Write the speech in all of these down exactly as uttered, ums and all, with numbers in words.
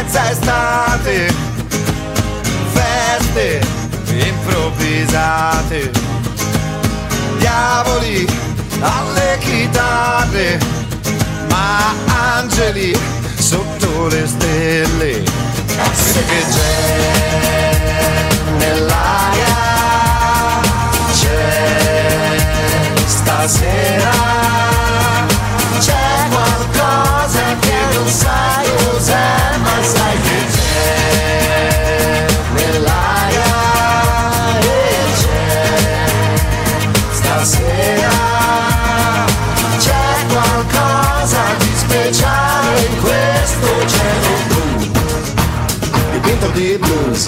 mezza estate, feste improvvisate, diavoli alle chitarre, ma angeli sotto le stelle. Che c'è nell'aria, c'è stasera, c'è qualcosa che non sai cos'è, ma sai che c'è nell'aria e c'è stasera, c'è qualcosa di speciale in questo cielo blu, dipinto di blues.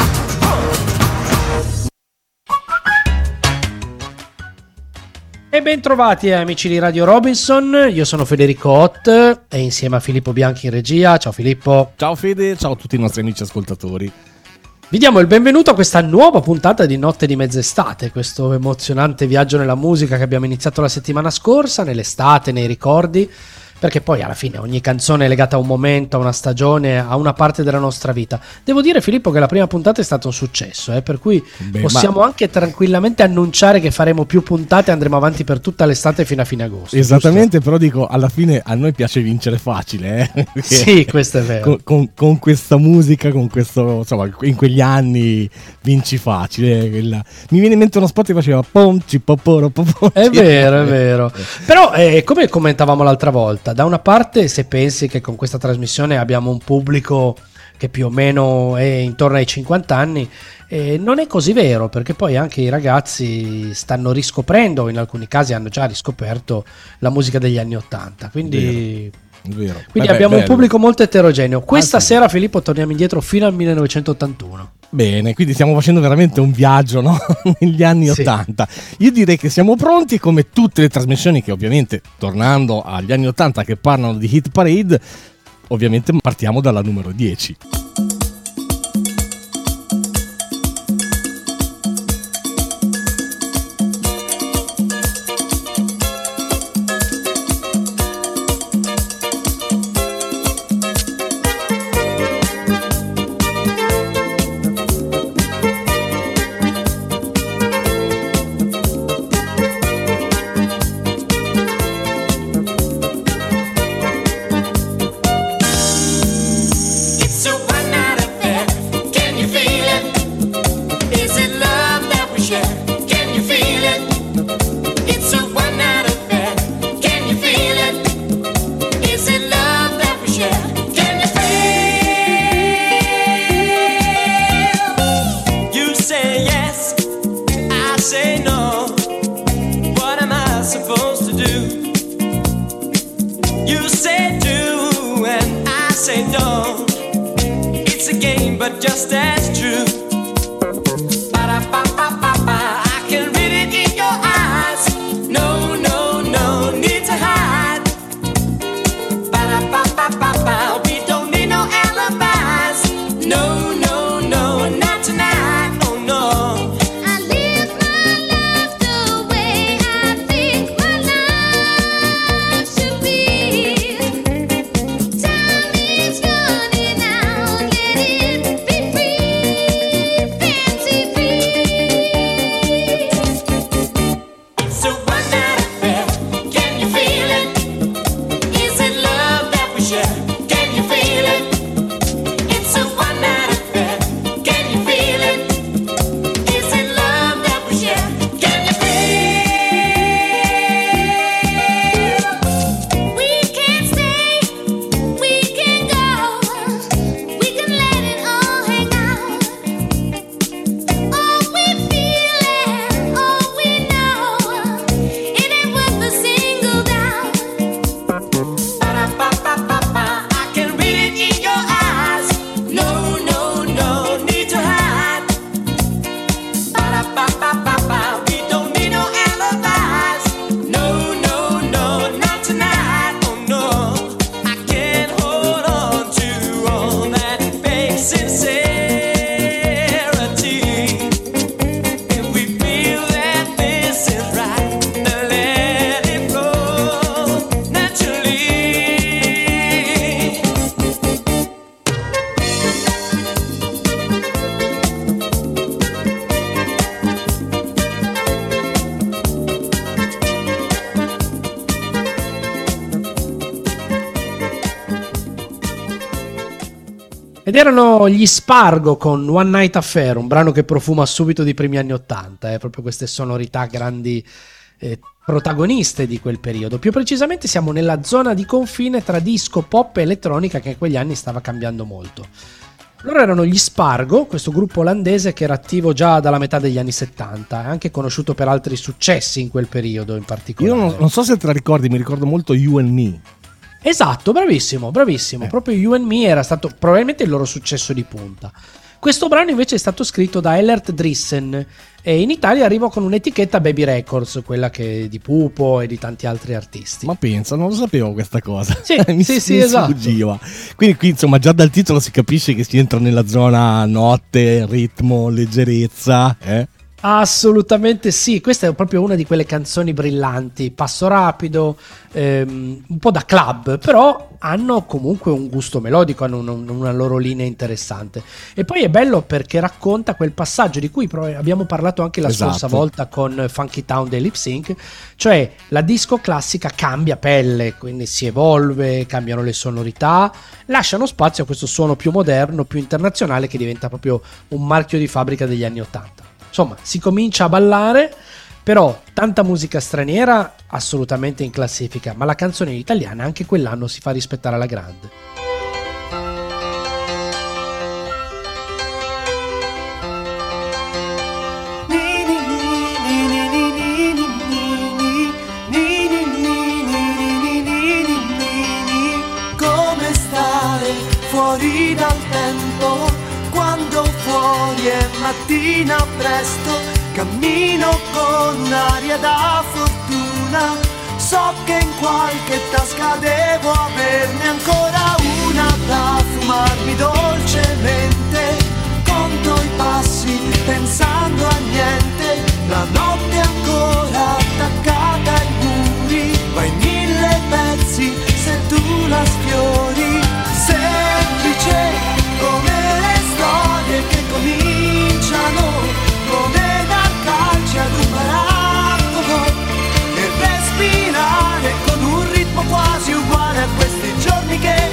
E ben trovati amici di Radio Robinson, io sono Federico Ott e insieme a Filippo Bianchi in regia. Ciao Filippo. Ciao Fede, ciao a tutti i nostri amici ascoltatori. Vi diamo il benvenuto a questa nuova puntata di Notte di Mezz'estate, questo emozionante viaggio nella musica che abbiamo iniziato la settimana scorsa, nell'estate, nei ricordi, perché poi alla fine ogni canzone è legata a un momento, a una stagione, a una parte della nostra vita. Devo dire Filippo che la prima puntata è stato un successo, eh, per cui Beh, possiamo ma... anche tranquillamente annunciare che faremo più puntate e andremo avanti per tutta l'estate fino a fine agosto. Esattamente, giusto? Però dico, alla fine a noi piace vincere facile, eh? Sì, questo è vero. Con, con, con questa musica, con questo, insomma, in quegli anni vinci facile. Quella... Mi viene in mente uno spot che faceva pomci poporo poporo. È vero, è vero. Però eh, come commentavamo l'altra volta, da una parte se pensi che con questa trasmissione abbiamo un pubblico che più o meno è intorno ai cinquanta anni, eh, non è così vero, perché poi anche i ragazzi stanno riscoprendo, in alcuni casi hanno già riscoperto la musica degli anni ottanta, quindi, vero, vero. quindi Beh, abbiamo bello. un pubblico molto eterogeneo. Questa ah, sì. sera Filippo torniamo indietro fino al millenovecentottantuno. Bene, quindi stiamo facendo veramente un viaggio, no? Negli anni Sì. ottanta. Io direi che siamo pronti, come tutte le trasmissioni che ovviamente, tornando agli anni ottanta, che parlano di Hit Parade, ovviamente partiamo dalla numero dieci. Ed erano gli Spargo con One Night Affair, un brano che profuma subito di primi anni ottanta, eh, proprio queste sonorità grandi eh, protagoniste di quel periodo. Più precisamente siamo nella zona di confine tra disco, pop e elettronica che in quegli anni stava cambiando molto. Loro erano gli Spargo, questo gruppo olandese che era attivo già dalla metà degli anni settanta, anche conosciuto per altri successi in quel periodo in particolare. Io non, non so se te la ricordi, mi ricordo molto You and Me. Esatto, bravissimo, bravissimo. Eh. Proprio You and Me era stato probabilmente il loro successo di punta. Questo brano invece è stato scritto da Ellert Drissen e in Italia arrivò con un'etichetta Baby Records, quella che di Pupo e di tanti altri artisti. Ma pensa, non lo sapevo questa cosa. Sì, mi sì, si sì, esatto. Sfuggiva. Quindi qui insomma già dal titolo si capisce che si entra nella zona notte, ritmo, leggerezza, eh? Assolutamente sì, questa è proprio una di quelle canzoni brillanti, passo rapido, ehm, un po' da club, però hanno comunque un gusto melodico, hanno un, una loro linea interessante. E poi è bello perché racconta quel passaggio di cui abbiamo parlato anche la esatto. scorsa volta con Funky Town dei Lip Sync, cioè la disco classica cambia pelle, quindi si evolve, cambiano le sonorità, lasciano spazio a questo suono più moderno, più internazionale che diventa proprio un marchio di fabbrica degli anni ottanta. Insomma, si comincia a ballare, però tanta musica straniera assolutamente in classifica, ma la canzone italiana anche quell'anno si fa rispettare alla grande. Come stare fuori dal tempo quando fuori è mattina presto, cammino con un'aria da fortuna, so che in qualche tasca devo averne ancora una da fumarmi dolcemente, conto i passi pensando a niente, la notte è ancora attaccata ai muri, va in mille pezzi se tu la sfiori, semplice come che cominciano come dar calci ad un barattolo e respirare con un ritmo quasi uguale a questi giorni che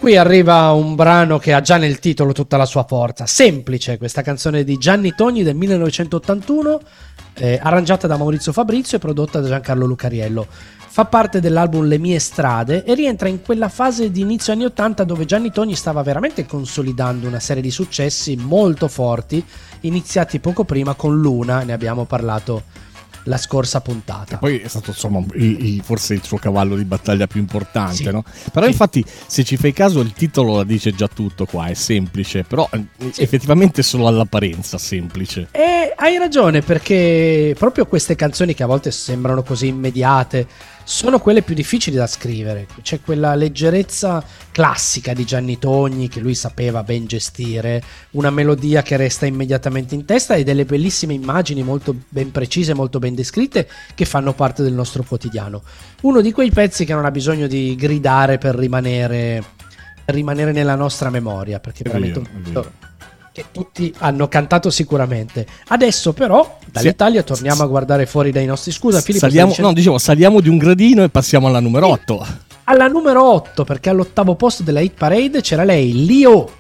qui arriva un brano che ha già nel titolo tutta la sua forza. Semplice, questa canzone di Gianni Togni del millenovecentottantuno, eh, arrangiata da Maurizio Fabrizio e prodotta da Giancarlo Lucariello. Fa parte dell'album Le mie strade e rientra in quella fase di inizio anni ottanta dove Gianni Togni stava veramente consolidando una serie di successi molto forti, iniziati poco prima con Luna, ne abbiamo parlato la scorsa puntata. E poi è stato insomma il, il, forse il suo cavallo di battaglia più importante, sì. no? Però sì. infatti se ci fai caso il titolo la dice già tutto qua, è semplice, però sì. effettivamente solo all'apparenza semplice. E hai ragione, perché proprio queste canzoni che a volte sembrano così immediate sono quelle più difficili da scrivere. C'è quella leggerezza classica di Gianni Togni che lui sapeva ben gestire, una melodia che resta immediatamente in testa e delle bellissime immagini molto ben precise, molto ben descritte, che fanno parte del nostro quotidiano. Uno di quei pezzi che non ha bisogno di gridare per rimanere, per rimanere nella nostra memoria, perché è veramente un pezzo che tutti hanno cantato sicuramente. Adesso però dall'Italia torniamo a guardare fuori dai nostri. Scusa Filippo, saliamo, dicendo... no, dicevo, saliamo di un gradino e passiamo alla numero otto. Alla numero otto, perché all'ottavo posto della Hit Parade c'era lei, Lio.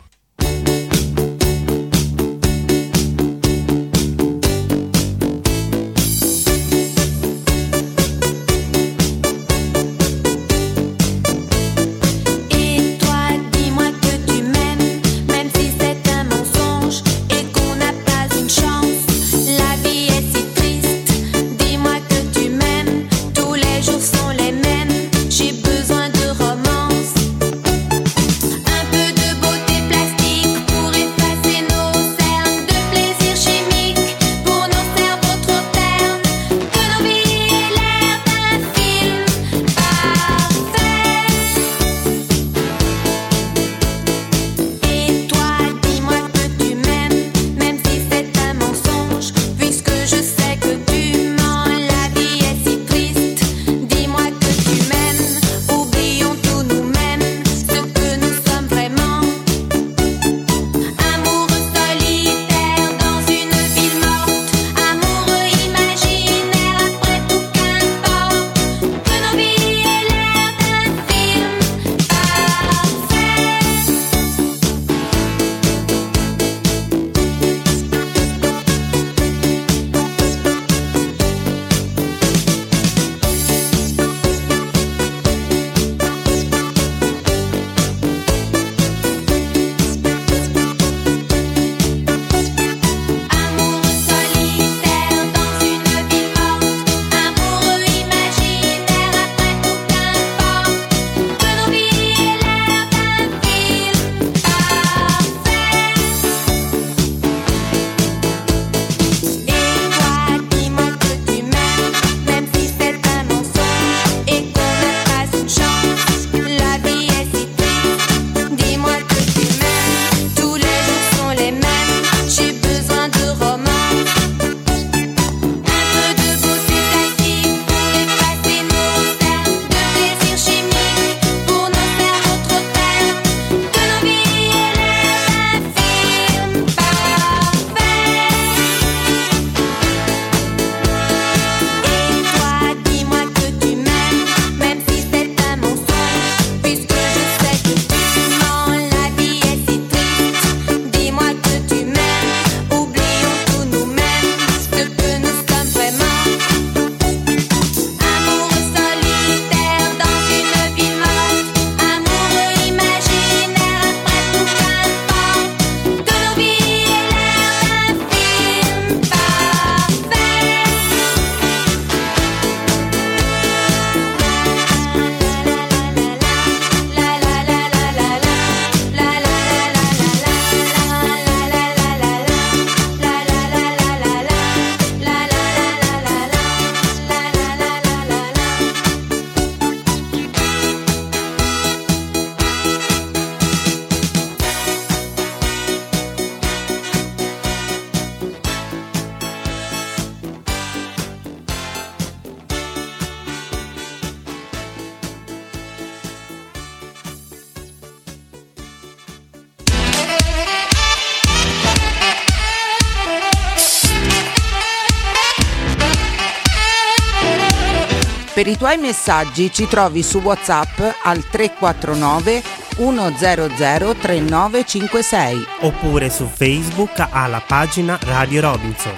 Per i tuoi messaggi ci trovi su WhatsApp al tre quattro nove uno zero zero tre nove cinque sei oppure su Facebook alla pagina Radio Robinson.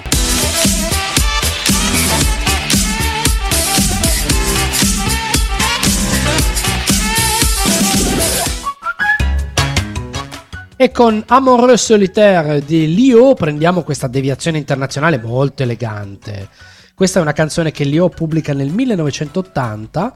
E con Amoureux Solitaire di Lio prendiamo questa deviazione internazionale molto elegante. Questa è una canzone che Lio pubblica nel millenovecentottanta,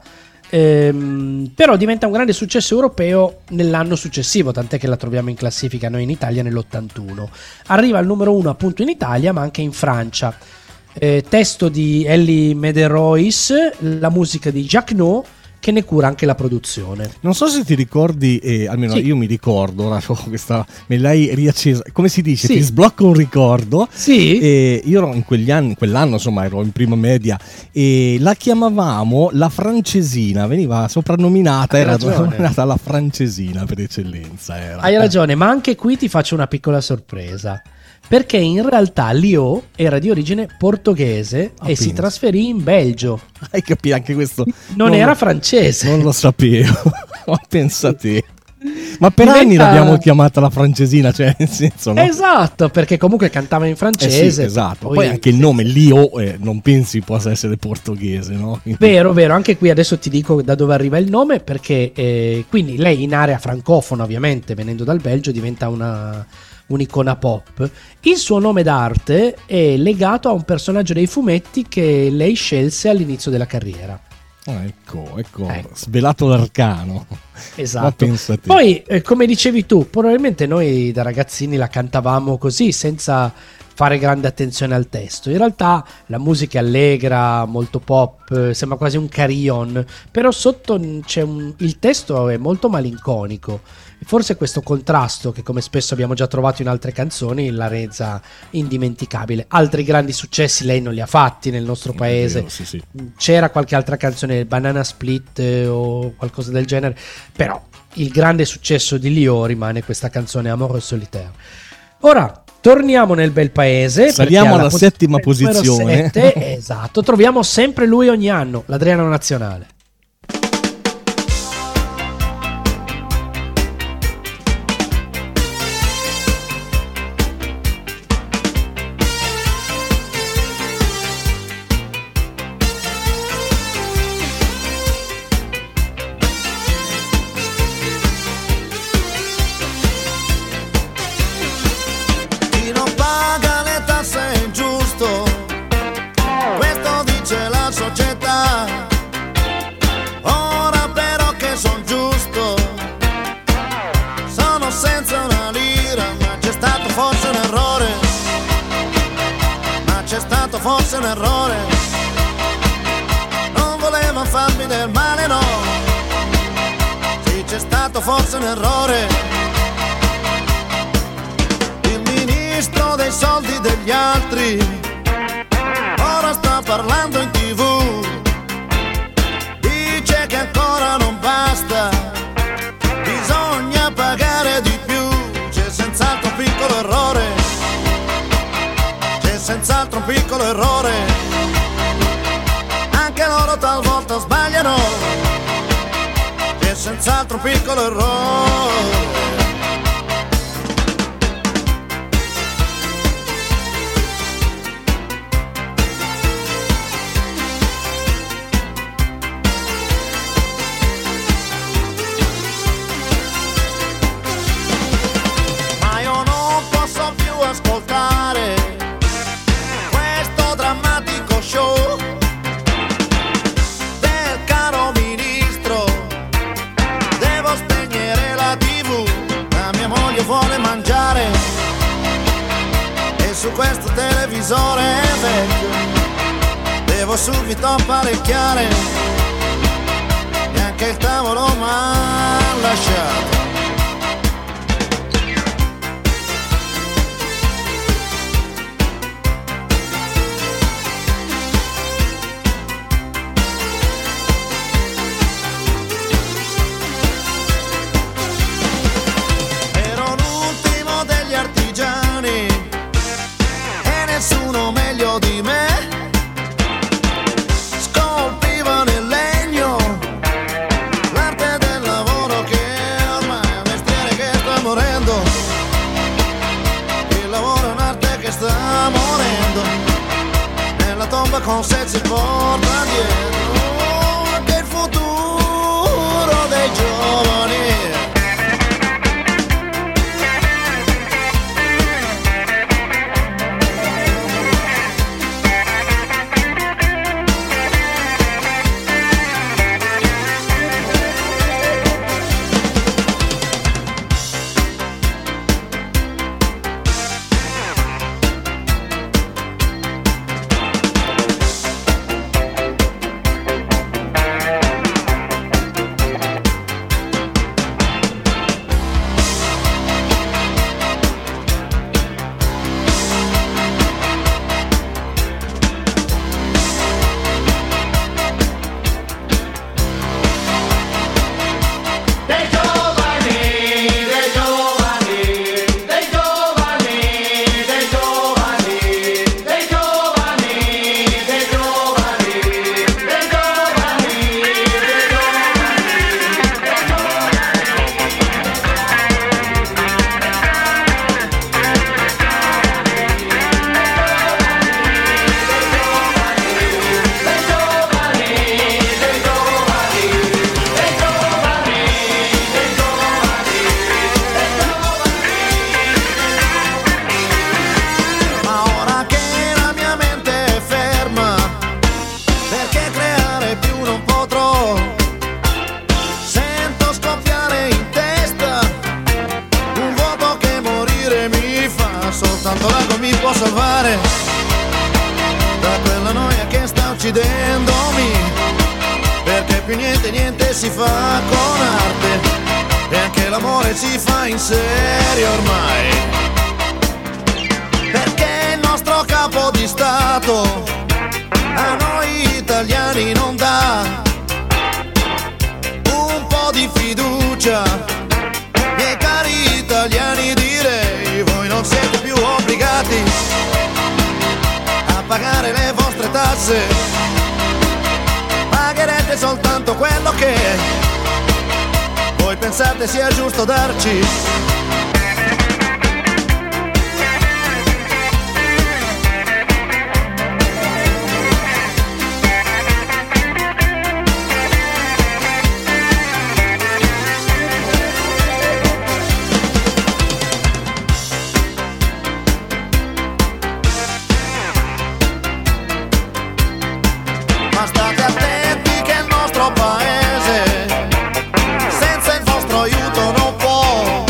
ehm, però diventa un grande successo europeo nell'anno successivo, tant'è che la troviamo in classifica noi in Italia nell'ottantuno. Arriva al numero uno appunto in Italia, ma anche in Francia. Eh, testo di Elie Mederois, la musica di Jacques No, che ne cura anche la produzione. Non so se ti ricordi, eh, almeno sì. Io mi ricordo, ora questa, me l'hai riaccesa, come si dice, sì. Ti sblocca un ricordo. Sì. E io ero in quegli anni, quell'anno insomma ero in prima media e la chiamavamo la francesina, veniva soprannominata, Hai era ragione. Soprannominata la francesina per eccellenza. Era. Hai ragione, ma anche qui ti faccio una piccola sorpresa. Perché in realtà Lio era di origine portoghese ah, e penso. si trasferì in Belgio. Hai capito anche questo? Non, non era francese. Non lo sapevo, ma pensa te. Ma per Diventa... anni l'abbiamo chiamata la francesina, cioè nel senso, no? Esatto, perché comunque cantava in francese. Eh sì, esatto. Poi, poi anche il nome Lio eh, non pensi possa essere portoghese, no? Quindi... Vero, vero. Anche qui adesso ti dico da dove arriva il nome, perché eh, quindi lei in area francofona, ovviamente, venendo dal Belgio, diventa una... un'icona pop. Il suo nome d'arte è legato a un personaggio dei fumetti che lei scelse all'inizio della carriera. Ah, ecco, ecco, ecco, svelato l'arcano. Esatto. Poi, eh, come dicevi tu, probabilmente noi da ragazzini la cantavamo così, senza fare grande attenzione al testo. In realtà la musica è allegra, molto pop, sembra quasi un carillon, però sotto c'è un... il testo è molto malinconico. Forse questo contrasto, che come spesso abbiamo già trovato in altre canzoni, la resa indimenticabile. Altri grandi successi lei non li ha fatti nel nostro paese. Vero, sì, sì. C'era qualche altra canzone, Banana Split eh, o qualcosa del genere, però il grande successo di Lio rimane questa canzone Amoureux Solitaire. Ora torniamo nel bel paese, saliamo alla, alla settima posizione. sette, esatto, troviamo sempre lui ogni anno, l'Adriano Nazionale. Forse un errore, non voleva farmi del male, no. Sì, c'è stato forse un errore. Il ministro dei soldi degli altri ora sta parlando in tv, dice che ancora non basta, bisogna pagare di più. C'è senz'altro un piccolo errore, senz'altro un piccolo errore, anche loro talvolta sbagliano, c'è senz'altro un piccolo errore. Ma io non posso più ascoltare show del caro ministro, devo spegnere la tivù, la mia moglie vuole mangiare e su questo televisore vecchio devo subito apparecchiare, neanche il tavolo m'ha lasciato. Nessuno meglio di me scolpiva nel legno l'arte del lavoro che ormai sognando, nella tomba con sé si porta dietro anche il futuro dei giovani. Soltanto l'ago mi può salvare da quella noia che sta uccidendomi, perché più niente niente si fa con arte e anche l'amore si fa in serio ormai, perché il nostro capo di Stato a noi italiani non dà un po' di fiducia. Miei cari italiani, direi, voi non siete più obbligati a pagare le vostre tasse, pagherete soltanto quello che voi pensate sia giusto darci. Ma state attenti che il nostro paese senza il vostro aiuto non può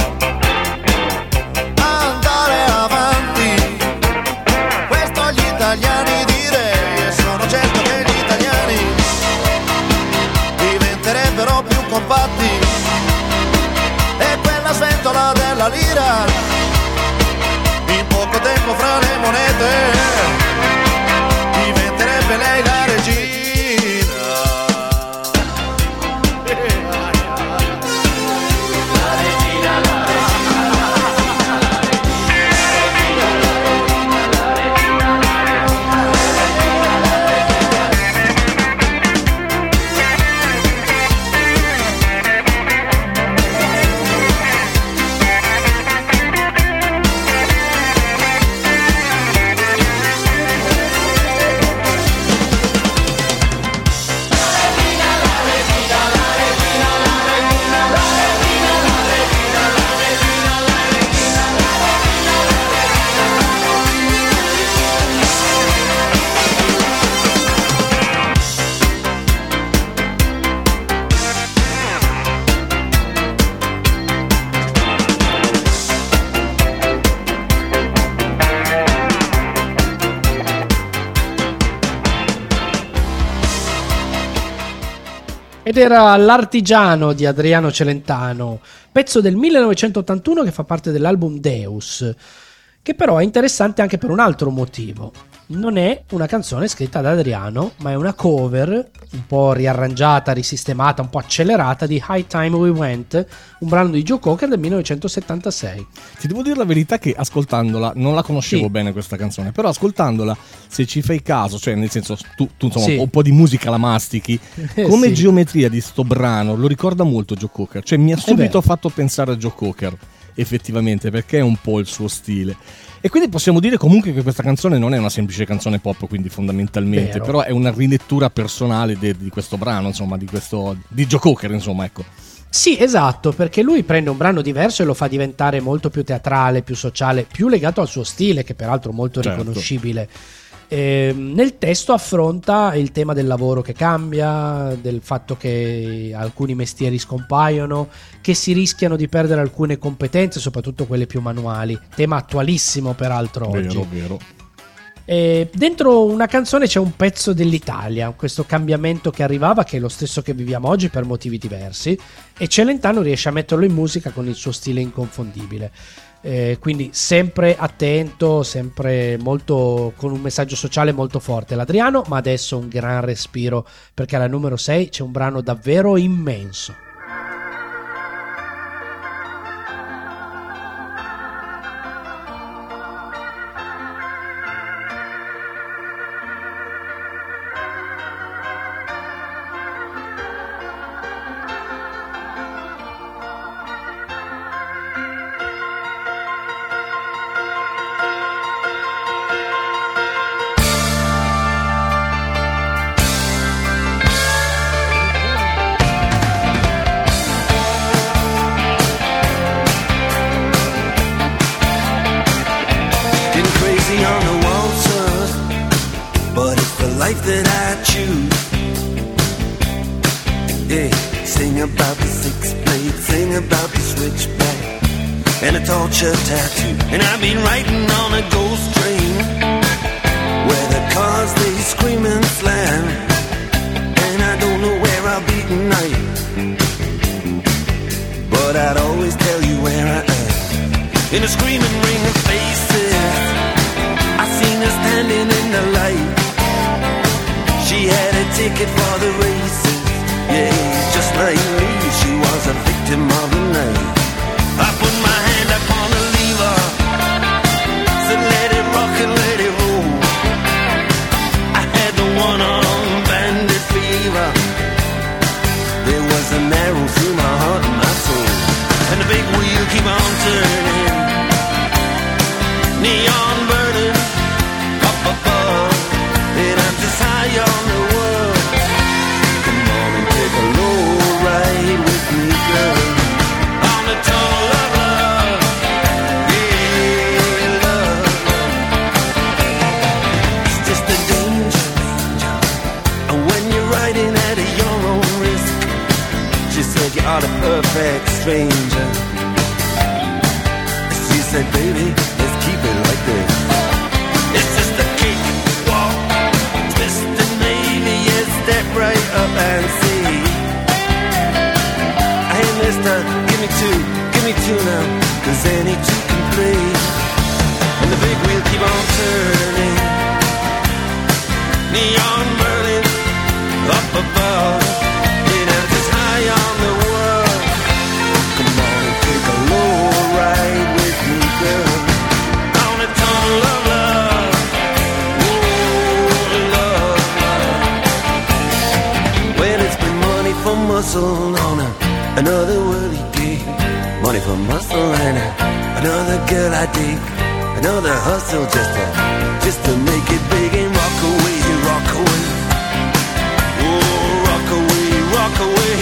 andare avanti. Questo gli italiani, direi, e sono certo che gli italiani diventerebbero più compatti e quella sventola della lira in poco tempo fra le monete diventerebbe lei la regina. Ed era L'Artigiano di Adriano Celentano, pezzo del millenovecentottantuno che fa parte dell'album Deus, che però è interessante anche per un altro motivo. Non è una canzone scritta da Adriano, ma è una cover un po' riarrangiata, risistemata, un po' accelerata di High Time We Went, un brano di Joe Cocker del millenovecentosettantasei. Ti devo dire la verità che ascoltandola, non la conoscevo Sì. bene questa canzone, però ascoltandola, se ci fai caso, cioè nel senso tu, tu insomma Sì. un po' di musica la mastichi, Eh, come sì. geometria di sto brano lo ricorda molto Joe Cocker, cioè mi ha subito fatto pensare a Joe Cocker. effettivamente, perché è un po' il suo stile. E quindi possiamo dire comunque che questa canzone non è una semplice canzone pop, quindi fondamentalmente, Vero. però è una rilettura personale de, di questo brano, insomma, di questo di Joe Cocker, insomma, ecco. Sì, esatto, perché lui prende un brano diverso e lo fa diventare molto più teatrale, più sociale, più legato al suo stile, che peraltro è molto Certo. riconoscibile. Eh, nel testo affronta il tema del lavoro che cambia, del fatto che alcuni mestieri scompaiono, che si rischiano di perdere alcune competenze, soprattutto quelle più manuali, tema attualissimo peraltro oggi. Vero, vero. E dentro una canzone c'è un pezzo dell'Italia, questo cambiamento che arrivava, che è lo stesso che viviamo oggi per motivi diversi, e Celentano riesce a metterlo in musica con il suo stile inconfondibile. Eh, quindi sempre attento, sempre molto con un messaggio sociale molto forte l'Adriano, ma adesso un gran respiro, perché alla numero sei c'è un brano davvero immenso. life that I choose. Yeah, sing about the six blade, sing about the switchback and a torture tattoo. And I've been riding on a ghost train where the cars they scream and slam, and I don't know where I'll be tonight, but I'd always tell you where I am. In a screaming ring of faces, I seen her standing in the light. She had a ticket for the races, yeah, just like me, she was a victim of the night. I put my hand upon the lever, said let it rock and let it roll. I had the one-arm bandit fever, there was an arrow through my heart and my soul. And the big wheel keep on turning, neon burning up above, and I'm just high on the world. Come on and take a low ride with me, girl, on the tunnel of love, yeah, love. It's just a danger, danger, and when you're riding at your own risk. She said you are the perfect stranger. She said, baby, let's keep it like this. It's just a cake walk, twist and maybe you step right up and see. Hey mister, give me two, give me two now, cause any two can play. And the big wheel keep on turning, neon burning up above, and I'm just high on the world. Come on and take a low ride with me, girl, on a tunnel of love. Oh, love, love. Well, it's been money for muscle on a, another worldly gig, money for muscle and a, another girl I dig, another hustle just to, just to make it big and rock away, rock away. Oh, rock away, rock away.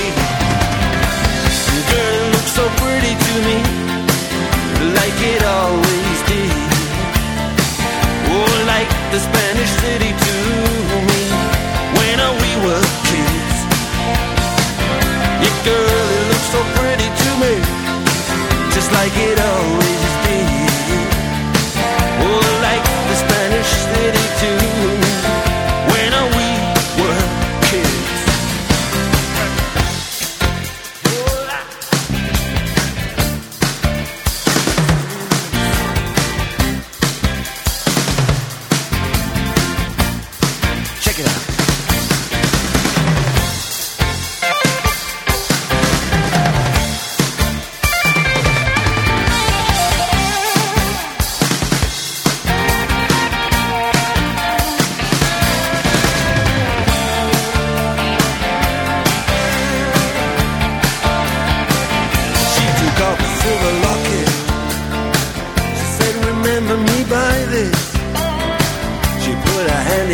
Girl, it looks so pretty to me, like it always did. Oh, like the Spanish city to me, when we were kids. Yeah, girl, it looks so pretty to me, just like it always did. Oh, like the Spanish city to me, when we were kids. Check it out.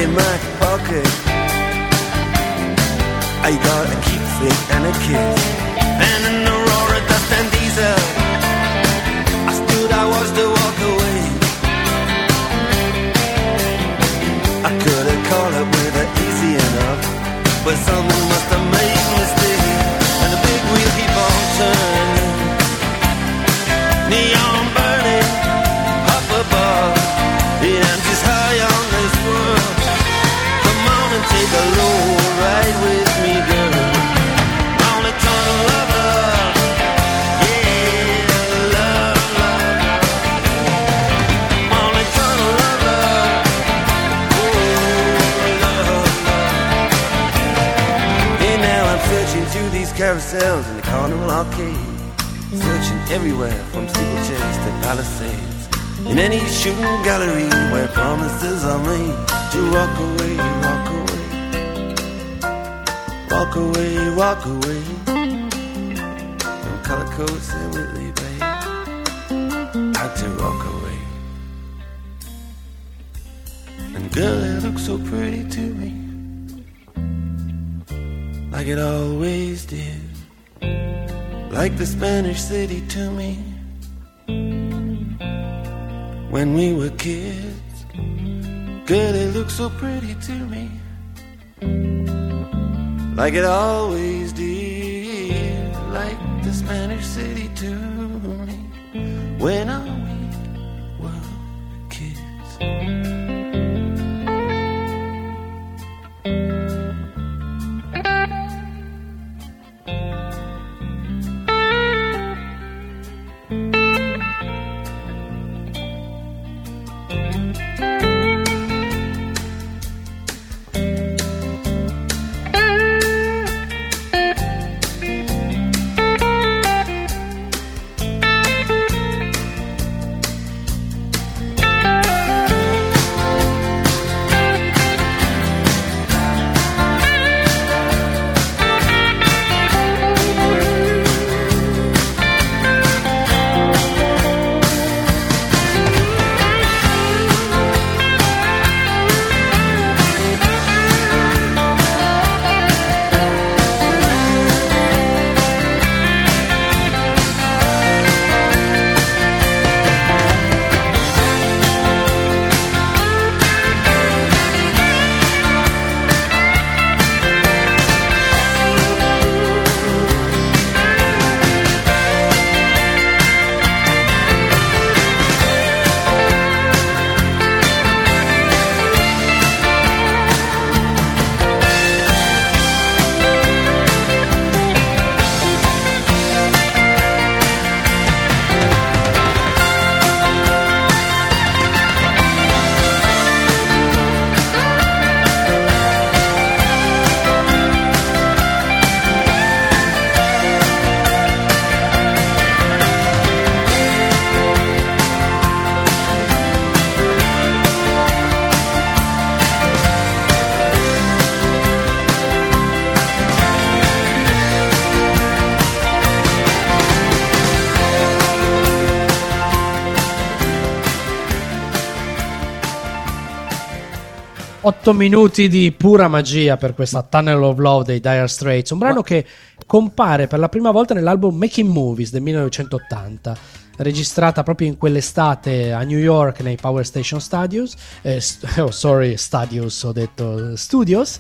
in my pocket. I got a keepsake and a kiss, and an Aurora dust and diesel. I stood, I watched her walk away. I could have called up with her easy enough, but something must have made me stay. And the big wheel keep on turning, neon burning up above. Yeah, I'm just high on this world. Come on and take a load ride with me, girl. On a tunnel of love. Yeah, love, love. On a tunnel of love. Oh, love, love. Yeah, now I'm searching through these carousels in the carnival arcade, searching everywhere from steeplechase to palisades. In any shooting gallery where promises are made to walk away, walk away, walk away, walk away from color coats and Whitley Bay. Had to walk away. And girl, it looks so pretty to me, like it always did, like the Spanish city to me when we were kids. Girl, it looks so pretty to me, like it always did, like the Spanish city to me when we were kids. otto minuti di pura magia per questa Tunnel of Love dei Dire Straits, un brano che compare per la prima volta nell'album Making Movies del millenovecentottanta, registrata proprio in quell'estate a New York nei Power Station Studios, eh, st- oh sorry Studios, ho detto Studios,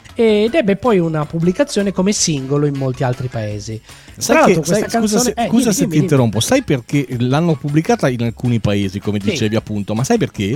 ed ebbe poi una pubblicazione come singolo in molti altri paesi. Sai che, sai, canzone... scusa se, eh, scusa dimmi, se dimmi, ti interrompo, dimmi. Sai perché l'hanno pubblicata in alcuni paesi, come sì. dicevi appunto, ma sai perché?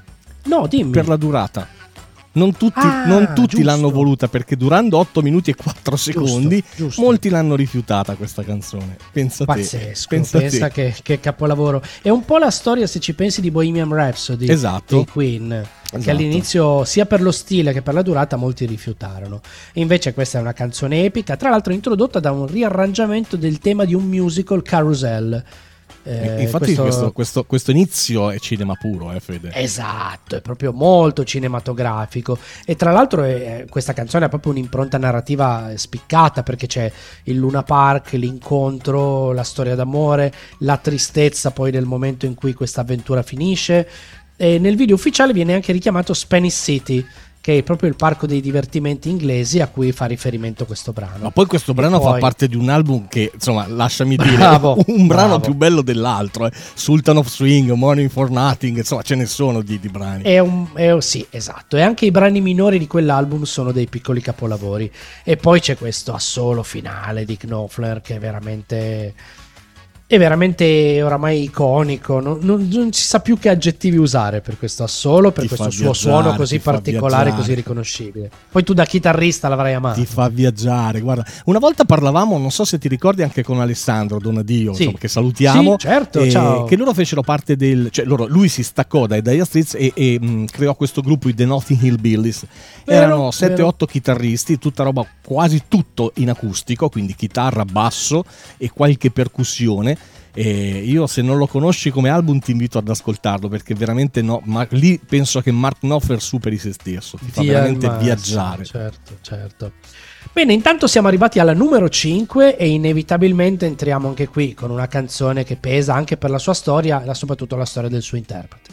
No, dimmi. Per la durata. Non tutti, ah, non tutti giusto. l'hanno voluta, perché durando otto minuti e quattro secondi giusto, giusto. molti l'hanno rifiutata questa canzone. Pensa Pazzesco, te. Pensa, pensa te. Che, che capolavoro. È un po' la storia, se ci pensi, di Bohemian Rhapsody, esatto. dei Queen, Esatto. che all'inizio sia per lo stile che per la durata molti rifiutarono. Invece questa è una canzone epica, tra l'altro introdotta da un riarrangiamento del tema di un musical, Carousel. Eh, Infatti questo... Questo, questo, questo inizio è cinema puro, eh, Fede? Esatto, è proprio molto cinematografico, e tra l'altro è, questa canzone ha proprio un'impronta narrativa spiccata, perché c'è il Luna Park, l'incontro, la storia d'amore, la tristezza poi del momento in cui questa avventura finisce. E nel video ufficiale viene anche richiamato Spanish City, che è proprio il parco dei divertimenti inglesi a cui fa riferimento questo brano. Ma poi questo brano E fa poi- parte di un album che, insomma, lasciami Bravo, dire, un brano bravo. più bello dell'altro. eh. Sultan of Swing, Money for Nothing, insomma, ce ne sono di, di brani. È un, è un- sì, esatto. E anche i brani minori di quell'album sono dei piccoli capolavori. E poi c'è questo assolo finale di Knopfler che è veramente. È veramente oramai iconico. Non, non- non si sa più che aggettivi usare per questo assolo, per Ti questo fa suo viaggiare, suono così ti fa particolare, viaggiare. così riconoscibile. Poi tu da chitarrista l'avrai amato. Ti fa viaggiare, guarda. Una volta parlavamo, non so se ti ricordi, anche con Alessandro Donadio, Sì. insomma, che salutiamo. Sì, certo, eh, ciao. Che loro fecero parte del. Cioè, loro, lui si staccò dai Dire Straits e, e mh, creò questo gruppo, i The Notting Hill Billies. Vero, Erano sette vero. otto chitarristi, tutta roba, quasi tutto in acustico, quindi chitarra, basso e qualche percussione. E io, se non lo conosci come album, ti invito ad ascoltarlo, perché veramente no, ma lì penso che Mark Knopfler superi se stesso, ti fa Via al veramente massimo, viaggiare. Certo, certo. Bene, intanto siamo arrivati alla numero cinque e inevitabilmente entriamo anche qui con una canzone che pesa anche per la sua storia e soprattutto la storia del suo interprete.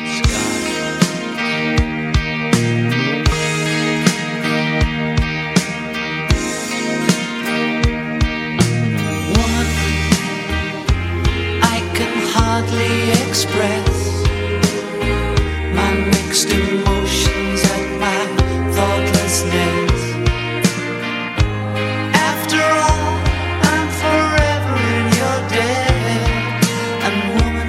Woman, I can hardly express my mixed emotions at my thoughtlessness. After all, I'm forever in your debt. And woman,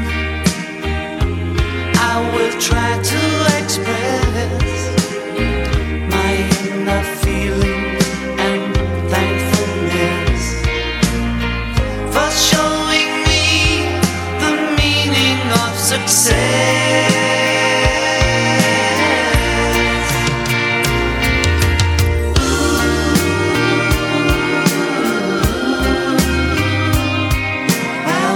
I will try to express my inner feeling and thankfulness for showing me the meaning of success. Well,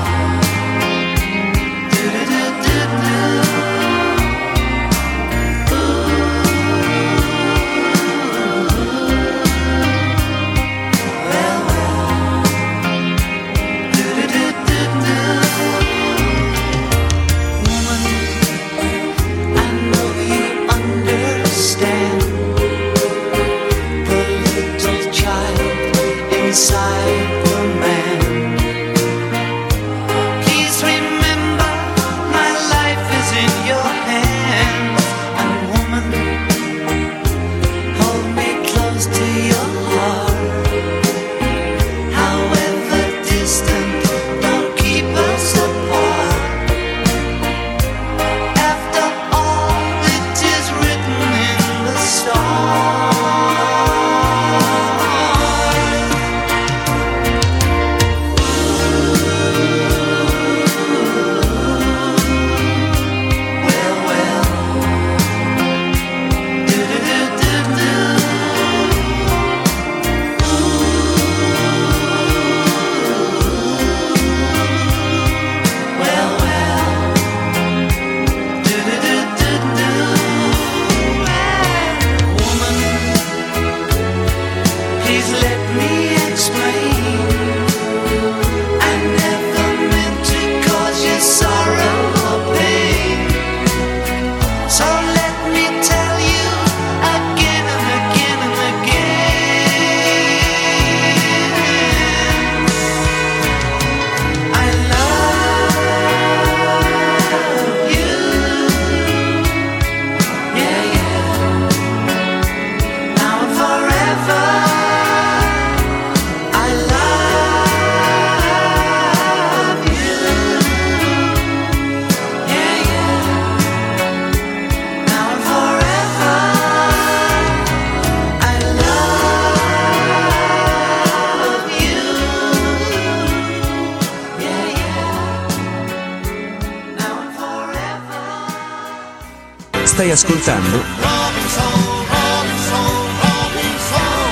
I know you understand the little child inside the man. Please remember, my life is in your hands. And woman, hold me close to your heart. However distant, don't keep us apart. After all, it is written in the stars. Well, well. Do-do-do-do-do. Well, well. Do-do-do-do-do. Woman, please let me explain. I never meant to cause you sorrow or pain. So let me tell you again and again and again. I love you. Yeah, yeah. Now and forever. I love you. Yeah, yeah. Now and forever. I love you. Yeah, yeah. Now and forever. Stai ascoltando Robinson, Robinson, Robinson.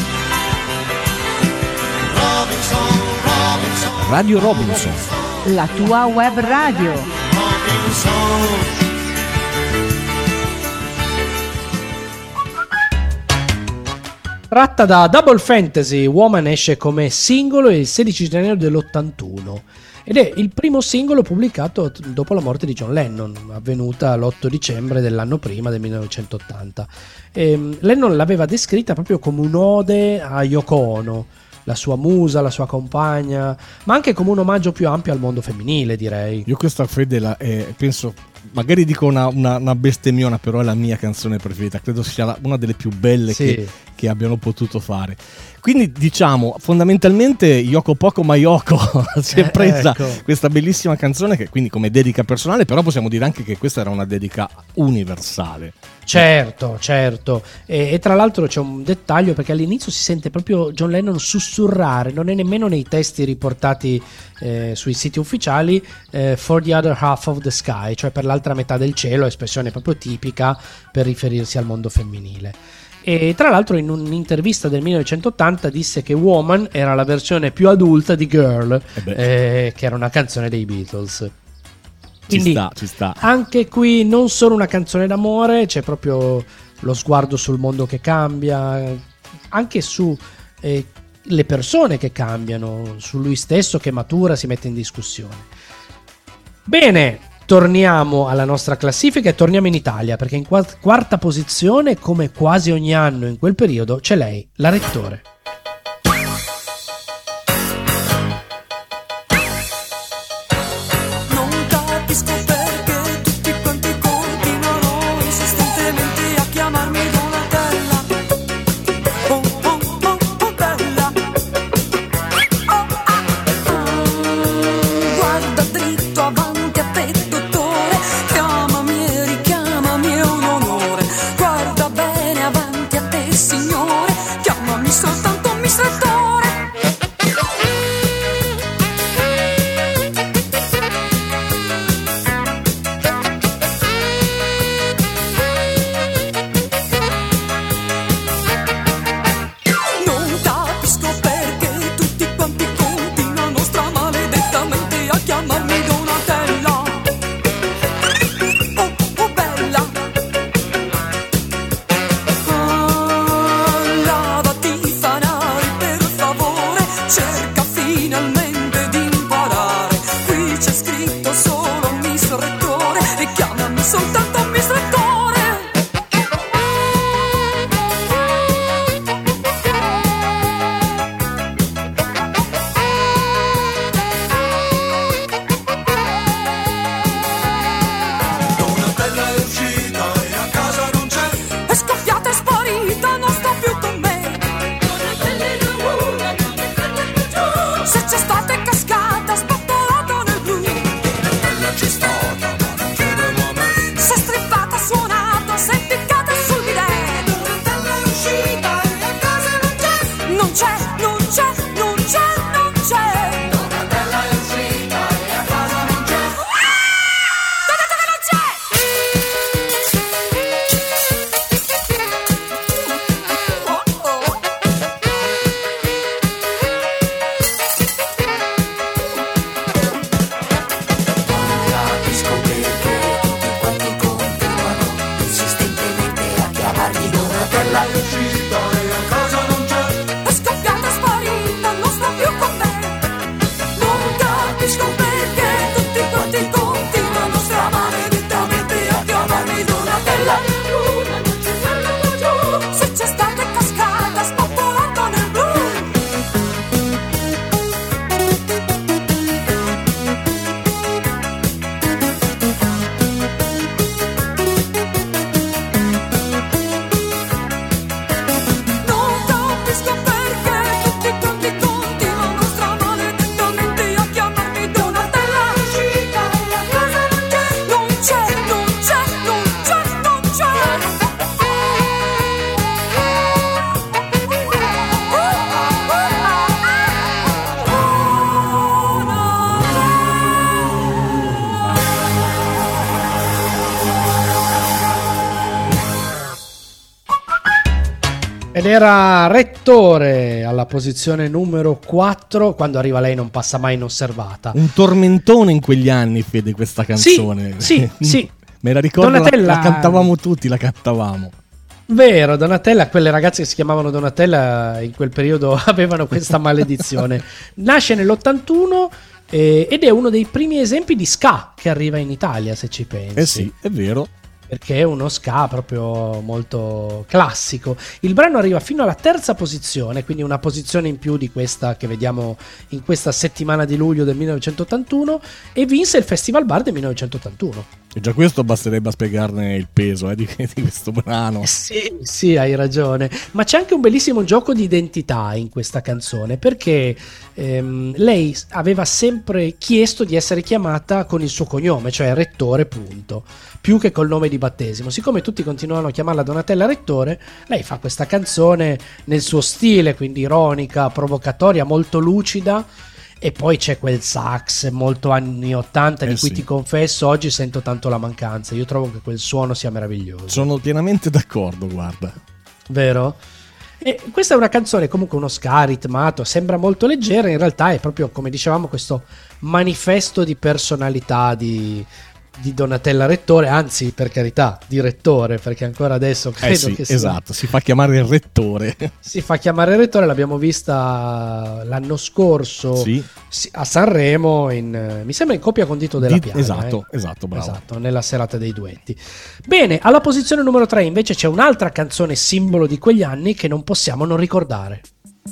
Robinson, Robinson, Radio Robinson. La tua web radio. Robinson. Tratta da Double Fantasy, Woman esce come singolo il sedici gennaio dell'ottantuno ed è il primo singolo pubblicato t- dopo la morte di John Lennon, avvenuta l'otto dicembre dell'anno prima, del millenovecentottanta. E Lennon l'aveva descritta proprio come un'ode a Yoko Ono, la sua musa, la sua compagna, ma anche come un omaggio più ampio al mondo femminile, direi. Io questa Fede la, eh, penso, magari dico una, una, una bestemmiona, però è la mia canzone preferita, credo sia la- una delle più belle Sì. che, che abbiano potuto fare. Quindi diciamo, fondamentalmente Yoko Poco ma Yoko si è Eh, presa ecco. questa bellissima canzone, che quindi come dedica personale, però possiamo dire anche che questa era una dedica universale. Certo, certo. E, e tra l'altro c'è un dettaglio, perché all'inizio si sente proprio John Lennon sussurrare, non è nemmeno nei testi riportati eh, sui siti ufficiali, eh, for the other half of the sky, cioè per l'altra metà del cielo, espressione proprio tipica per riferirsi al mondo femminile. E tra l'altro in un'intervista del millenovecentottanta disse che Woman era la versione più adulta di Girl, Eh beh. eh, che era una canzone dei Beatles. Ci Quindi sta, ci sta. anche qui non solo una canzone d'amore, c'è proprio lo sguardo sul mondo che cambia, anche su eh, le persone che cambiano, su lui stesso che matura, si mette in discussione. Bene, torniamo alla nostra classifica e torniamo in Italia, perché in quart- quarta posizione, come quasi ogni anno in quel periodo, c'è lei, la Rettore. Non capisco perché tutti quanti continuano insistentemente a chiamarmi Donatella. Oh oh oh oh bella. Oh ah ah. Guarda dritto avanti a te, dottore. Chiamami e richiamami, è un onore. Guarda bene avanti a te, signore. Chiamami soltanto mistrettore. Non capisco perché tutti quanti continuano stramaledettamente a chiamarmi Donatella. Oh, oh bella. Ah, lavati i fanali per favore, cerca finalmente di imparare. Qui c'è scritto solo Miss Rettore e chiamami soltanto Miss Rettore. Donatella è uscita e a casa non c'è. È scoppiata, è sparita, non sta più con me. Se c'è stata è cascata, spappolata nel blu. Donatella c'è stata, ma non chiedeva a me. Si è strippata, suonata, si è impiccata sul bidet. Donatella è uscita e a casa non c'è. Non c'è, non c'è, non c'è, non c'è. Donatella è uscita e a casa non c'è. Donatella non c'è. Oh, oh. Capisco perché tutti quanti continuano insistentemente a chiamarmi Donatella è uscita e a casa non c'è. È scoppiata, è sparita, non sta più con me. Non capisco perché tutti quanti continuano stramaledettamente a chiamarmi Donatella. Se c'è stata è cascata, spappolata nel blu. Non capisco perché tutti quanti continuano stramaledettamente a chiamarmi Donatella. Uscita e a casa non c'è. Non c'è, non c'è, non c'è, non Ed era Rettore alla posizione numero quattro. Quando arriva lei non passa mai inosservata. Un tormentone in quegli anni, Fede, questa canzone. sì, sì. Me la ricordo, la, Donatella- la cantavamo tutti, la cantavamo. Vero, Donatella, quelle ragazze che si chiamavano Donatella in quel periodo avevano questa maledizione. Nasce nell'ottantuno eh, ed è uno dei primi esempi di ska che arriva in Italia, se ci pensi. Eh sì, è vero. Perché è uno ska proprio molto classico. Il brano arriva fino alla terza posizione, quindi una posizione in più di questa che vediamo in questa settimana di luglio del millenovecentottantuno, e vinse il Festival Bar del millenovecentottantuno. E già questo basterebbe a spiegarne il peso eh, di, di questo brano. Sì, sì, hai ragione. Ma c'è anche un bellissimo gioco di identità in questa canzone, perché ehm, lei aveva sempre chiesto di essere chiamata con il suo cognome, cioè Rettore, punto, più che col nome di battesimo. Siccome tutti continuano a chiamarla Donatella Rettore, lei fa questa canzone nel suo stile, quindi ironica, provocatoria, molto lucida. E poi c'è quel sax molto anni ottanta di Eh cui sì. ti confesso oggi sento tanto la mancanza. Io trovo che quel suono sia meraviglioso. Sono pienamente d'accordo, guarda. Vero? E questa è una canzone comunque uno ska ritmato, sembra molto leggera, in realtà è proprio, come dicevamo, questo manifesto di personalità di, di Donatella Rettore, anzi, per carità, di Rettore, perché ancora adesso credo Eh sì, che sia- esatto, si fa chiamare il Rettore. si fa chiamare Rettore. L'abbiamo vista l'anno scorso Sì. si- a Sanremo in, eh, mi sembra in coppia con Dito della Di- Piana, esatto, eh. esatto, bravo. Esatto, nella serata dei duetti. Bene, alla posizione numero tre invece c'è un'altra canzone simbolo di quegli anni che non possiamo non ricordare.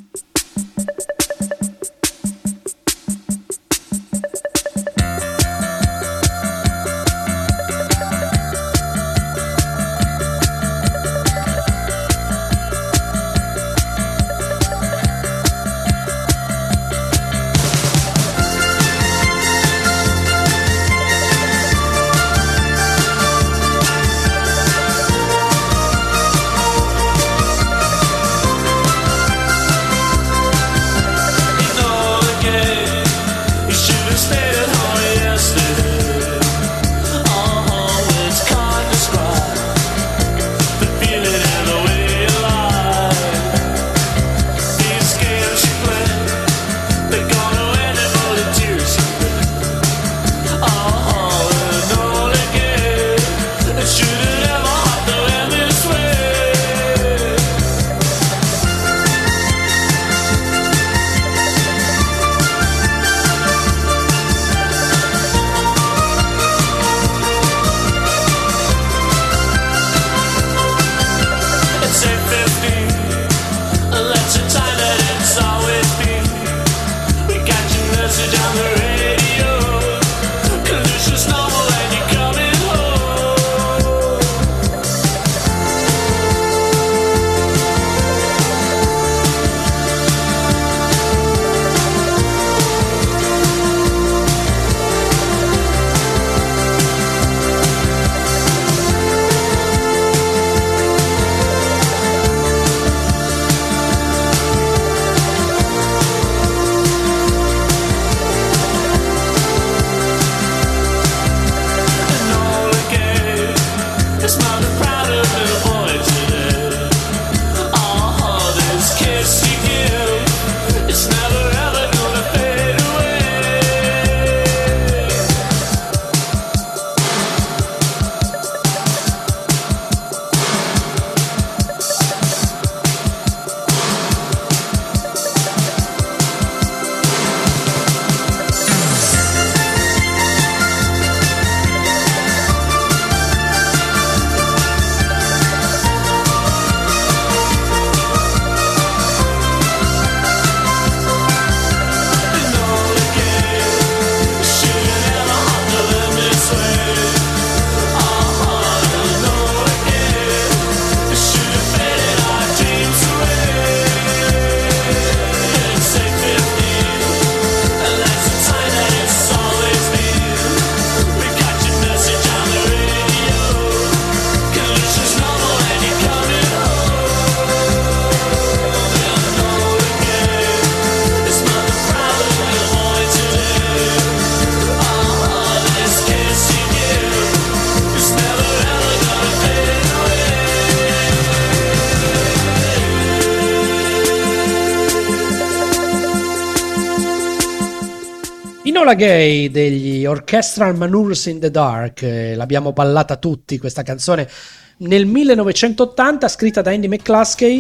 Enola Gay degli Orchestral Manoeuvres in the Dark, eh, l'abbiamo ballata tutti questa canzone nel millenovecentottanta, scritta da Andy McCluskey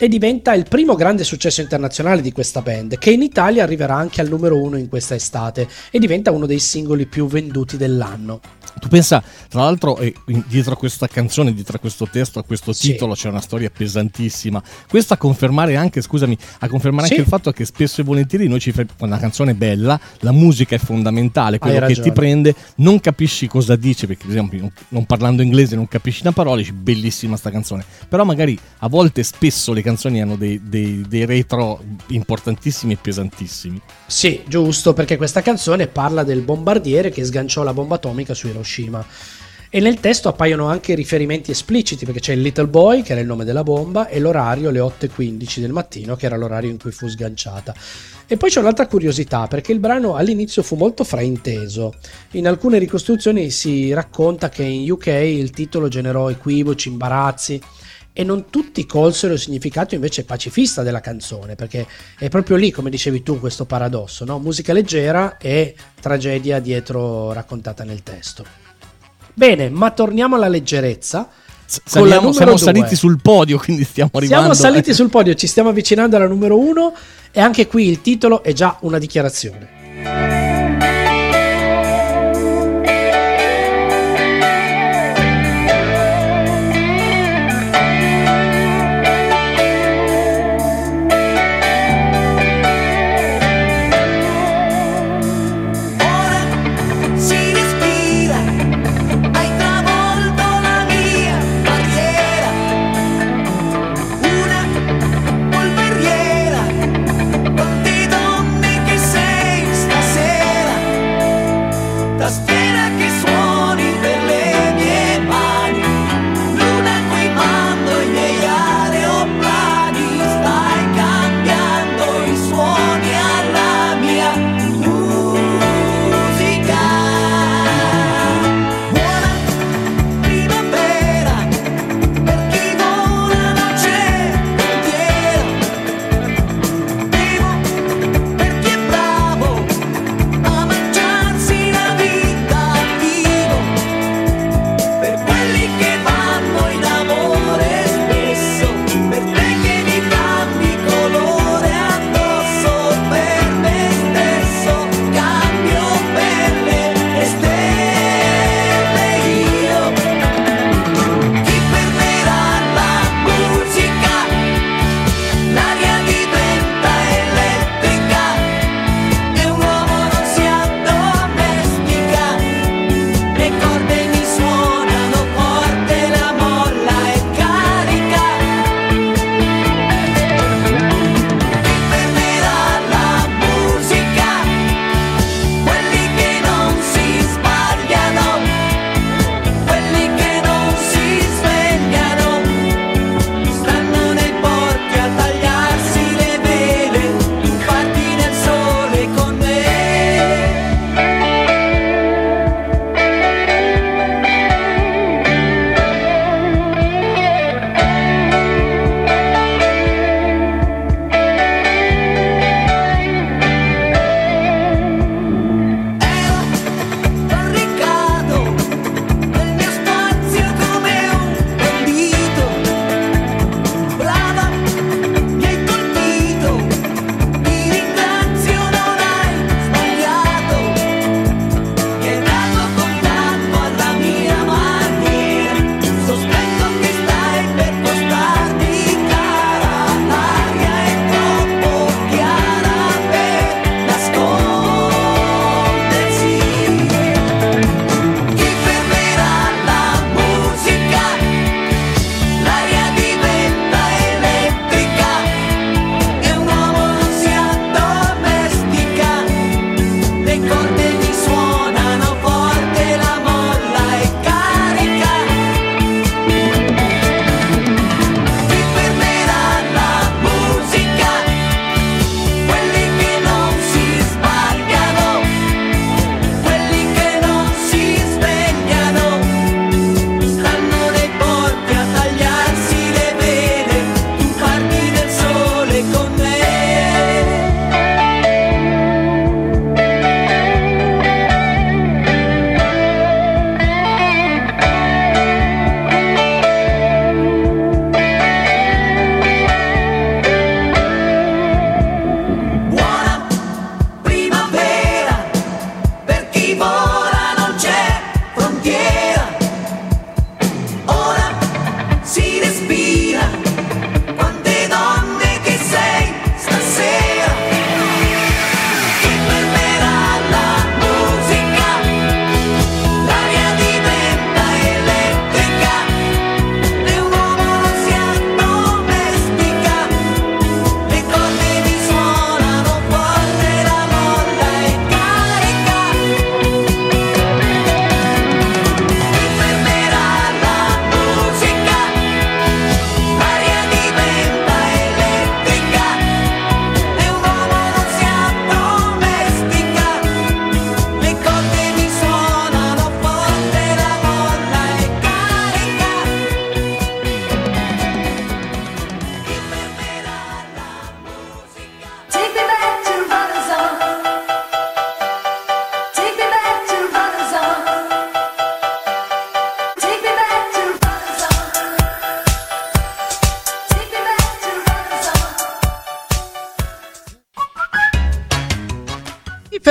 e diventa il primo grande successo internazionale di questa band, che in Italia arriverà anche al numero uno in questa estate e diventa uno dei singoli più venduti dell'anno. Tu pensa, tra l'altro, eh, dietro a questa canzone, dietro a questo testo, a questo Sì. titolo c'è una storia pesantissima. Questo a confermare anche, scusami, a confermare Sì. anche il fatto che spesso e volentieri noi ci fe- quando una canzone è bella, la musica è fondamentale, quello Hai che ragione. ti prende, non capisci cosa dice, perché ad esempio non, non parlando inglese non capisci una parola, dici bellissima sta canzone. Però magari a volte spesso le canzoni hanno dei, dei, dei retro importantissimi e pesantissimi. Sì, giusto, perché questa canzone parla del bombardiere che sganciò la bomba atomica su Hiroshima. E nel testo appaiono anche riferimenti espliciti, perché c'è il Little Boy, che era il nome della bomba, e l'orario le otto e quindici del mattino, che era l'orario in cui fu sganciata. E poi c'è un'altra curiosità, perché il brano all'inizio fu molto frainteso. In alcune ricostruzioni si racconta che in U K il titolo generò equivoci, imbarazzi, e non tutti colsero il significato invece pacifista della canzone, perché è proprio lì, come dicevi tu, questo paradosso, no? Musica leggera e tragedia dietro raccontata nel testo. Bene, ma torniamo alla leggerezza. S- Con la Saliamo, numero siamo due. saliti sul podio, quindi stiamo arrivando. Siamo saliti eh. sul podio, ci stiamo avvicinando alla numero uno e anche qui il titolo è già una dichiarazione. Ora si respira, hai travolto la mia barriera, una polveriera, quante donne che sei stasera.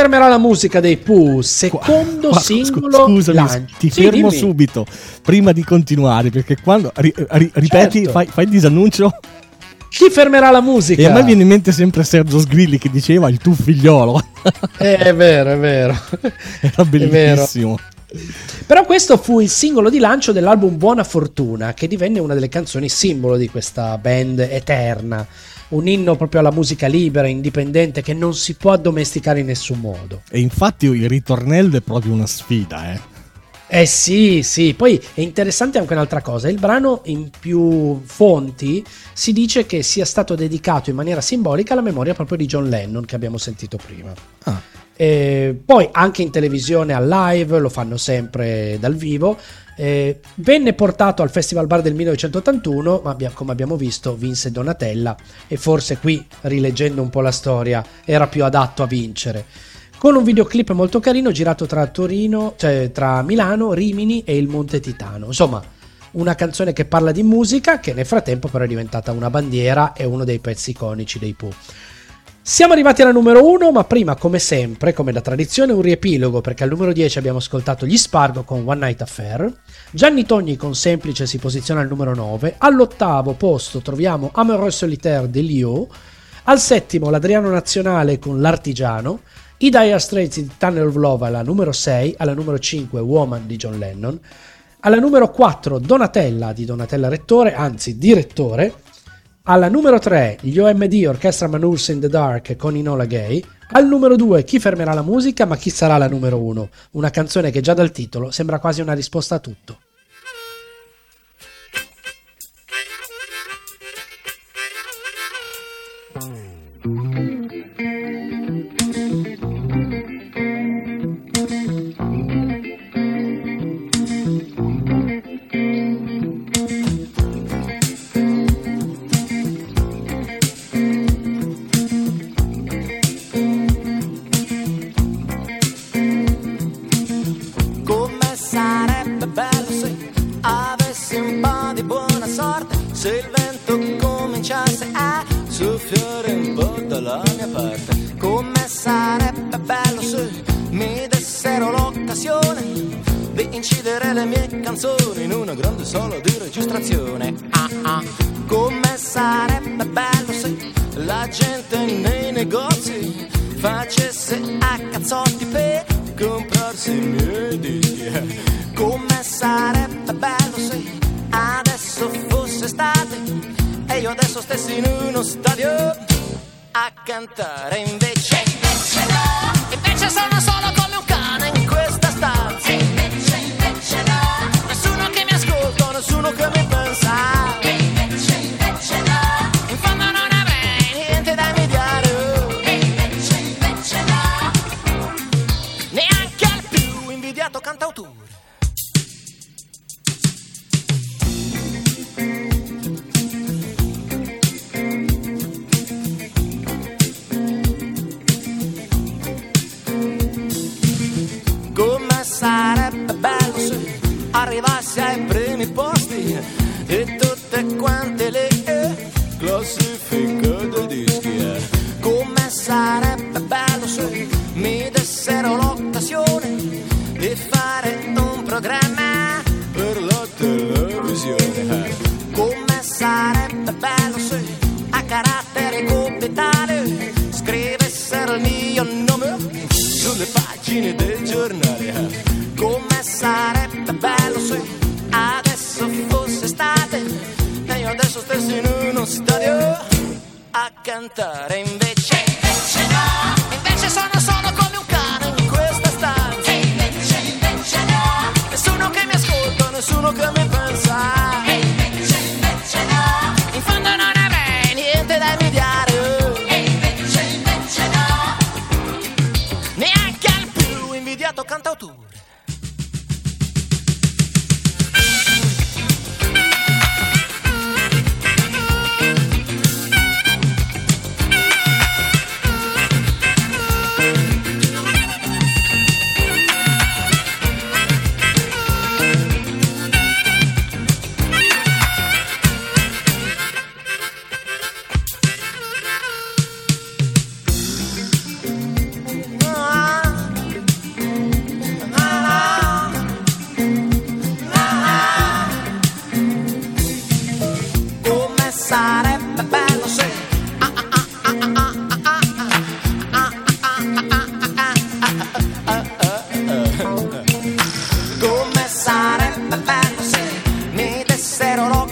fermerà la musica dei Pooh? Secondo Qua- singolo scusami, lancio. ti Sì, fermo dimmi. subito prima di continuare, perché quando ri- ri- ripeti, Certo. fai, fai il disannuncio. Chi fermerà la musica? E a me viene in mente sempre Sergio Sgrilli che diceva il tu figliolo. Eh, è vero, è vero. Era bellissimo. Però questo fu il singolo di lancio dell'album Buona Fortuna, che divenne una delle canzoni simbolo di questa band eterna, un inno proprio alla musica libera, indipendente, che non si può addomesticare in nessun modo. E infatti il ritornello è proprio una sfida, eh. Eh sì, sì, poi è interessante anche un'altra cosa, il brano in più fonti si dice che sia stato dedicato in maniera simbolica alla memoria proprio di John Lennon, che abbiamo sentito prima. Ah. Eh, poi anche in televisione al live, lo fanno sempre dal vivo. Eh, venne portato al Festival Bar del millenovecentottantuno, ma abbia- come abbiamo visto vinse Donatella, e forse qui, rileggendo un po' la storia, era più adatto a vincere, con un videoclip molto carino girato tra Torino, cioè tra Milano, Rimini e il Monte Titano. Insomma, una canzone che parla di musica, che nel frattempo però è diventata una bandiera e uno dei pezzi iconici dei Pooh. Siamo arrivati alla numero uno, ma prima, come sempre, come da tradizione, un riepilogo, perché al numero dieci abbiamo ascoltato gli Spargo con One Night Affair, Gianni Togni con Semplice si posiziona al numero nove, all'ottavo posto troviamo Amoureux Solitaire de Lio, al settimo l'Adriano Nazionale con L'Artigiano, i Dire Straits di Tunnel of Love alla numero sei, alla numero cinque Woman di John Lennon, alla numero quattro Donatella di Donatella Rettore, anzi direttore, alla numero tre gli O M D Orchestra Manoeuvres in the Dark con Enola Gay, al numero due Chi fermerà la musica, ma chi sarà la numero uno? Una canzone che già dal titolo sembra quasi una risposta a tutto. Come sarebbe bello se avessi un po' di buona sorte, se il vento cominciasse a soffiare un po' dalla mia parte. Come sarebbe bello se mi dessero l'occasione di incidere le mie canzoni in una grande sala di registrazione. Ah ah. Come sarebbe bello se la gente nei negozi facesse a cazzotti per comprarsi i miei dischi. Come sarebbe bello se adesso fosse estate e io adesso stessi in uno stadio a cantare. Invece, invece no, invece sono solo come un cane in questa stanza. Invece, invece no, nessuno che mi ascolta, nessuno che mi pensa. Invece, invece no, in fondo non avrei niente da invidiare. Invece, invece no, neanche al più invidiato cantautore. Come sarebbe bello se arrivassi ai primi posti e tutte quante le eh, classifiche dei dischi. eh. Come sarebbe bello se mi dessero l'occasione di fare un programma per la televisione. eh. Come sarebbe bello se a carattere capitale scrivessero il mio nome sulle pagine del giornale. Come sarebbe bello se adesso fosse estate e io adesso stessi in uno stadio a cantare. Invece, invece no, invece sono solo come un cane in questa stanza. Invece, invece no, nessuno che mi ascolta, nessuno che mi pensa. Invece, invece no, in fondo non avrei niente da invidiare. Invece, invece no, neanche al più invidiato cantautore.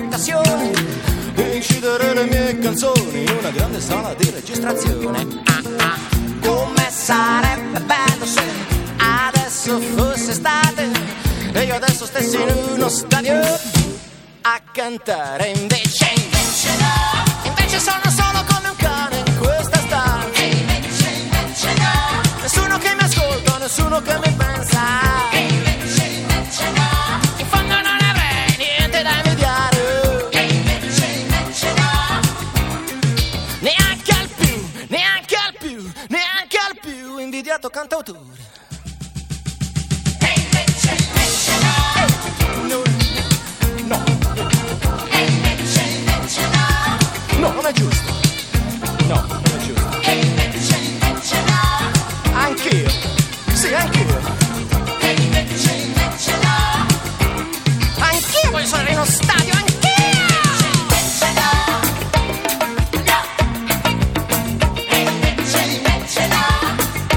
tentazione di incidere le mie canzoni in una grande sala di registrazione. Ah, ah. Come sarebbe bello se adesso fosse estate e io adesso stessi in uno stadio a cantare. Invece, invece no, invece sono solo come un cane in questa stanza. E invece, invece no, nessuno che mi ascolta, nessuno che mi pensa. E invece, invece no, in fondo non avrei niente da invidiare. E invece, invece no, neanche al più, neanche al più, neanche al più invidiato cantautore. No, non è giusto. No, non è giusto. E invece, invece no. Anch'io. Sì, anch'io. E invece, invece no. Anch'io voglio suonare in uno stadio, anch'io. Invece no. No. E invece, invece no.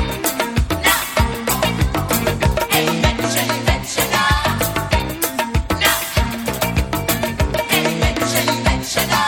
No. E invece, invece no. No. E invece, invece no.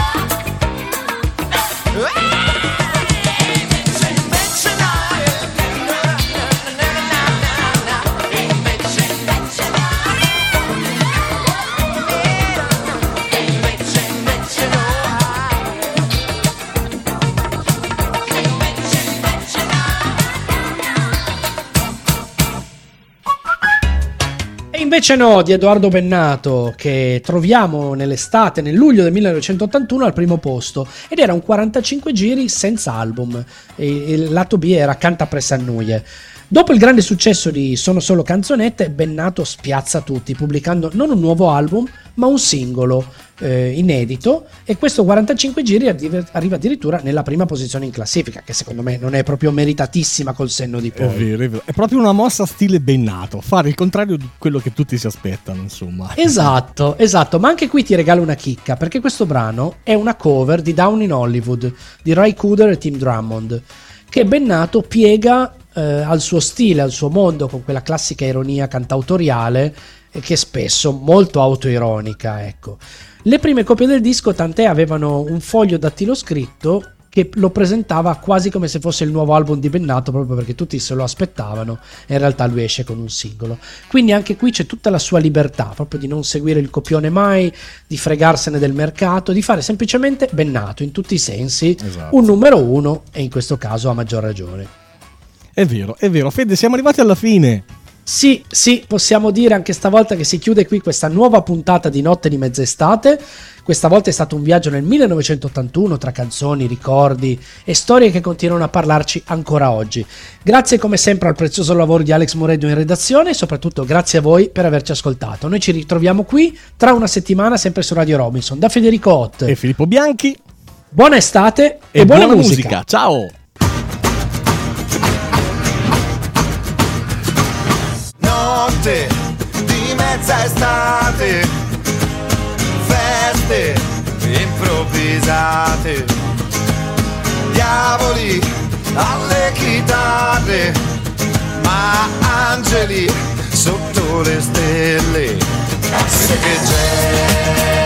Invece no, di Edoardo Bennato, che troviamo nell'estate, nel luglio del millenovecentottantuno al primo posto, ed era un quarantacinque giri senza album, e il lato B era Canta presso Annuie. Dopo il grande successo di Sono solo canzonette, Bennato spiazza tutti, pubblicando non un nuovo album, ma un singolo eh, inedito, e questo quarantacinque giri arriva addirittura nella prima posizione in classifica, che secondo me non è proprio meritatissima col senno di poi. È vero, è vero. È proprio una mossa stile Bennato, fare il contrario di quello che tutti si aspettano, insomma. Esatto, esatto, ma anche qui ti regalo una chicca, perché questo brano è una cover di Down in Hollywood di Ray Cooder e Tim Drummond, che Bennato piega eh, al suo stile, al suo mondo, con quella classica ironia cantautoriale e che spesso molto autoironica, ecco. Le prime copie del disco, tant'è, avevano un foglio dattiloscritto che lo presentava quasi come se fosse il nuovo album di Bennato, proprio perché tutti se lo aspettavano e in realtà lui esce con un singolo. Quindi anche qui c'è tutta la sua libertà, proprio di non seguire il copione mai, di fregarsene del mercato, di fare semplicemente Bennato in tutti i sensi, esatto. Un numero uno, e in questo caso a maggior ragione. È vero, è vero. Fede, siamo arrivati alla fine. Sì, sì, possiamo dire anche stavolta che si chiude qui questa nuova puntata di Notte di Mezz'estate. Questa volta è stato un viaggio nel millenovecentottantuno tra canzoni, ricordi e storie che continuano a parlarci ancora oggi. Grazie come sempre al prezioso lavoro di Alex Mureddu in redazione e soprattutto grazie a voi per averci ascoltato. Noi ci ritroviamo qui tra una settimana sempre su Radio Robinson. Da Federico Ott e Filippo Bianchi. Buona estate e, e buona, buona musica. musica. Ciao! Notte di mezza estate, feste improvvisate, diavoli alle chitarre, ma angeli sotto le stelle. Che c'è?